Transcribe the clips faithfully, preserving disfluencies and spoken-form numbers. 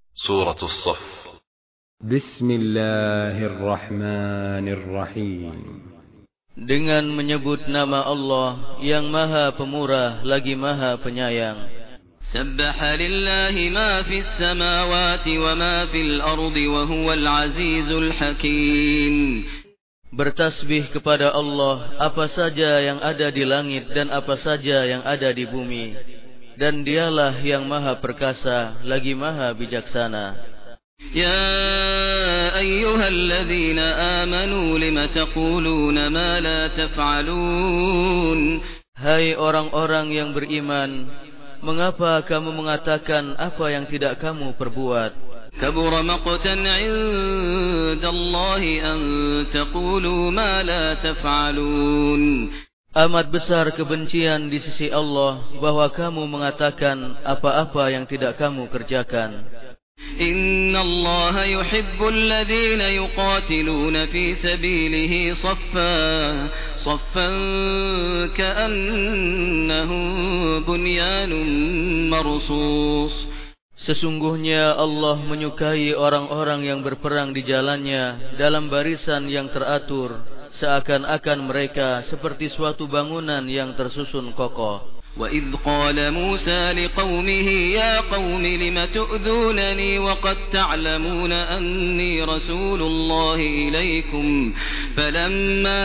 سورة الصف. بسم الله الرحمن الرحيم. Dengan menyebut nama Allah yang Maha Pemurah lagi Maha Penyayang. Sabbaha lillahi ma fis samawati wa ma fil ardi wa huwal azizul hakim. Bertasbih kepada Allah apa saja yang ada di langit dan apa saja yang ada di bumi, dan Dialah yang Maha Perkasa lagi Maha Bijaksana. Ya ayyuhalladzina amanu lima taquluna ma la taf'alun. Hai orang-orang yang beriman, mengapa kamu mengatakan apa yang tidak kamu perbuat? Kabura maqtan 'indallahi an taqulu ma la taf'alun. Amat besar kebencian di sisi Allah bahwa kamu mengatakan apa-apa yang tidak kamu kerjakan. Inna Allah yuhibbul ladzina yuqatiluna fi sabilihi saffan saffan ka'annahum bunyanun marsus. Sesungguhnya Allah menyukai orang-orang yang berperang di jalannya dalam barisan yang teratur, seakan-akan mereka seperti suatu bangunan yang tersusun kokoh. وَإِذْ قَالَ مُوسَى لِقَوْمِهِ يَا قَوْمِ لِمَ تُؤْذُونَنِي وَقَدْ تَعْلَمُونَ أَنِّي رَسُولُ اللَّهِ إِلَيْكُمْ فَلَمَّا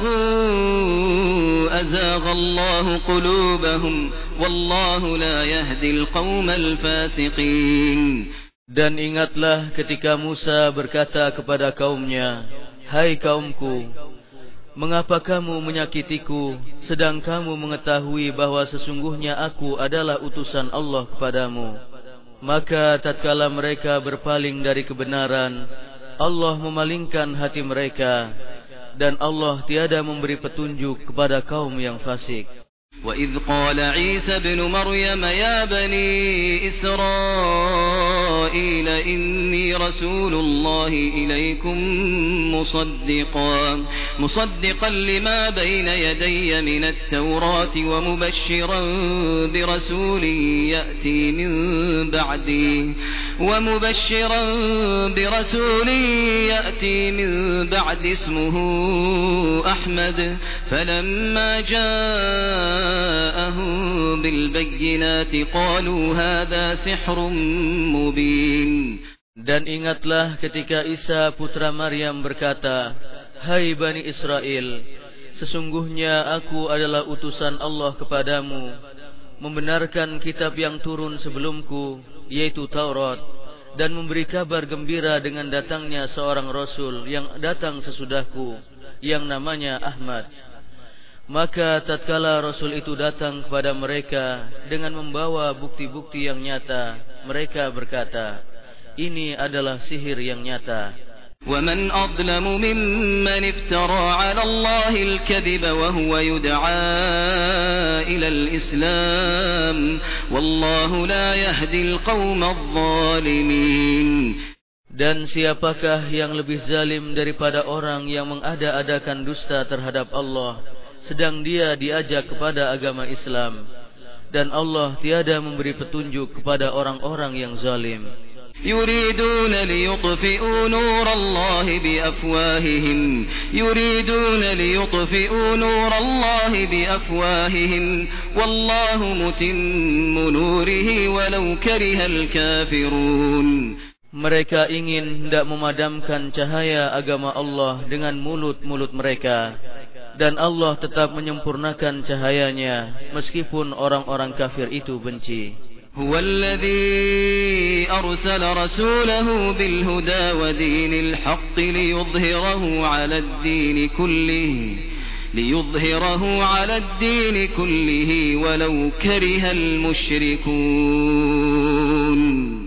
زَاغُوا أَزَاغَ اللَّهُ قُلُوبَهُمْ وَاللَّهُ لَا يَهْدِي الْقَوْمَ الْفَاسِقِينَ. Dan ingatlah ketika Musa berkata kepada kaumnya, "Hai kaumku, mengapa kamu menyakitiku, sedang kamu mengetahui bahwa sesungguhnya aku adalah utusan Allah kepadamu?" Maka tatkala mereka berpaling dari kebenaran, Allah memalingkan hati mereka, dan Allah tiada memberi petunjuk kepada kaum yang fasik. وَإِذْ قَالَ عِيسَى ابْنُ مَرْيَمَ يَا بَنِي إِسْرَائِيلَ إِنِّي رَسُولُ اللَّهِ إِلَيْكُمْ مُصَدِّقًا مُصَدِّقًا لِمَا بَيْنَ يَدَيَّ مِنَ التَّوْرَاةِ وَمُبَشِّرًا بِرَسُولٍ يَأْتِي مِنْ بَعْدِي وَمُبَشِّرًا بِرَسُولٍ يَأْتِي مِنْ بَعْدِ اسْمُهُ أَحْمَدُ فَلَمَّا جَاءَ جاءهم بالبينات قالوا هذا سحر مبين. Dan ingatlah ketika Isa putra Maryam berkata, "Hai Bani Israel, sesungguhnya aku adalah utusan Allah kepadamu, membenarkan kitab yang turun sebelumku, yaitu Taurat, dan memberi kabar gembira dengan datangnya seorang Rasul yang datang sesudahku, yang namanya Ahmad." Maka tatkala Rasul itu datang kepada mereka dengan membawa bukti-bukti yang nyata, mereka berkata, "Ini adalah sihir yang nyata." وَمَنْ أَظْلَمُ مِمَّنِ افْتَرَى عَلَى اللَّهِ الْكَذِبَ وَهُوَ يُدْعَى إِلَى الْإِسْلَامِ وَاللَّهُ لَا يَهْدِي الْقَوْمَ الظَّالِمِينَ. Dan siapakah yang lebih zalim daripada orang yang mengada-adakan dusta terhadap Allah, sedang dia diajak kepada agama Islam, dan Allah tiada memberi petunjuk kepada orang-orang yang zalim. يريدون ليطفئوا نور الله بأفواههم يريدون ليطفئوا نور الله بأفواههم والله متم نوره ولو كره الكافرون. Mereka ingin hendak memadamkan cahaya agama Allah dengan mulut-mulut mereka, dan Allah tetap menyempurnakan cahayanya meskipun orang-orang kafir itu benci. Huwallazi arsala rasulahu bil huda wa dinil haqq liyudhhirahu 'ala ad-din kullihi liyudhhirahu 'ala ad-din kullihi walau karihal musyrikun.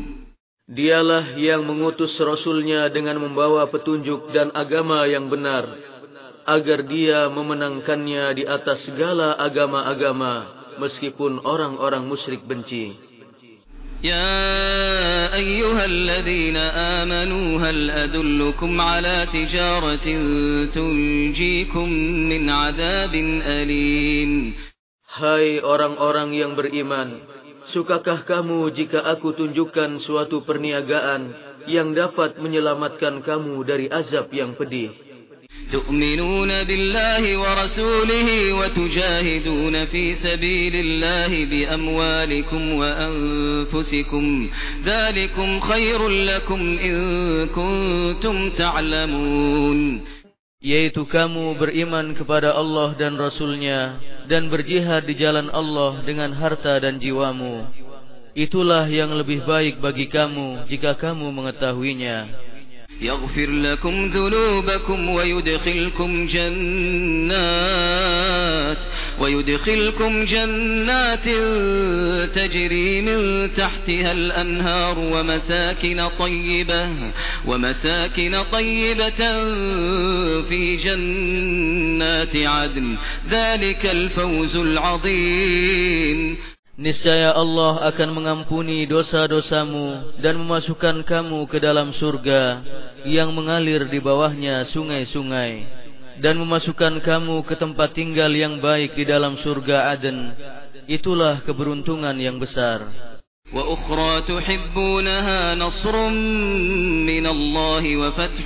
Dialah yang mengutus Rasulnya dengan membawa petunjuk dan agama yang benar, agar dia memenangkannya di atas segala agama-agama, meskipun orang-orang musyrik benci. Ya ayyuhalladzina amanu hal adullukum ala tijaratin tunjikum min adabin alim. Hai orang-orang yang beriman, sukakah kamu jika aku tunjukkan suatu perniagaan yang dapat menyelamatkan kamu dari azab yang pedih? تؤمنون بالله ورسوله وتجاهدون في سبيل الله بأموالكم وأنفسكم ذلكم خير لكم إن كنتم تعلمون. Yaitu kamu beriman kepada Allah dan Rasulnya dan berjihad di jalan Allah dengan harta dan jiwamu. Itulah yang lebih baik bagi kamu jika kamu mengetahuinya. يغفر لكم ذنوبكم ويدخلكم جنات ويدخلكم جنات تجري من تحتها الأنهار ومساكن طيبة ومساكن طيبة في جنات عدن ذلك الفوز العظيم. Niscaya Allah akan mengampuni dosa-dosamu dan memasukkan kamu ke dalam surga yang mengalir di bawahnya sungai-sungai, dan memasukkan kamu ke tempat tinggal yang baik di dalam surga Aden. Itulah keberuntungan yang besar. وأخرى تحبونها نصر من الله وفتح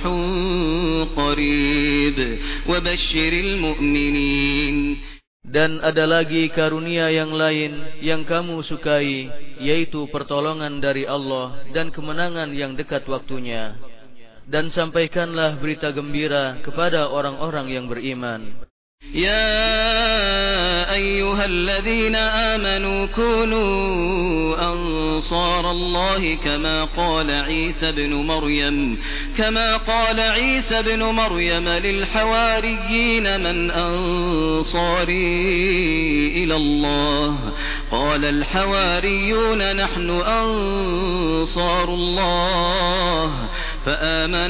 قريب وبشر المؤمنين. Dan ada lagi karunia yang lain yang kamu sukai, yaitu pertolongan dari Allah dan kemenangan yang dekat waktunya. Dan sampaikanlah berita gembira kepada orang-orang yang beriman. يا أيها الذين آمنوا كونوا أنصار الله كما قال عيسى بن مريم كما قال عيسى بن مريم للحواريين من أنصاري إلى الله قال الحواريون نحن أنصار الله فآمن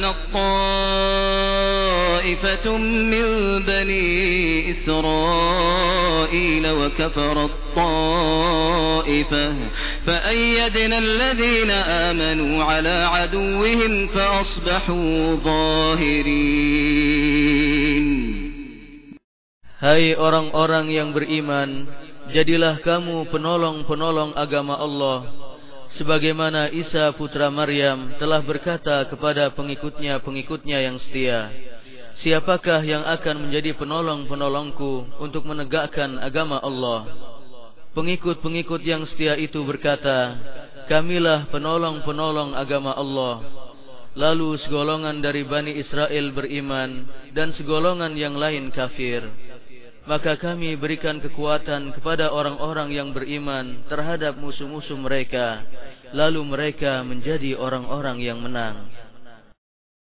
الطائفة من بني إسرائيل وكفر الطائفة فأيدنا الذين آمنوا على عدوهم فأصبحوا ظاهرين. Hai orang-orang yang beriman, jadilah kamu penolong-penolong agama Allah, sebagaimana Isa putra Maryam telah berkata kepada pengikutnya-pengikutnya yang setia, siapakah yang akan menjadi penolong-penolongku untuk menegakkan agama Allah? Pengikut-pengikut yang setia itu berkata, kamilah penolong-penolong agama Allah. Lalu segolongan dari Bani Israel beriman dan segolongan yang lain kafir. Maka kami berikan kekuatan kepada orang-orang yang beriman terhadap musuh-musuh mereka, lalu mereka menjadi orang-orang yang menang.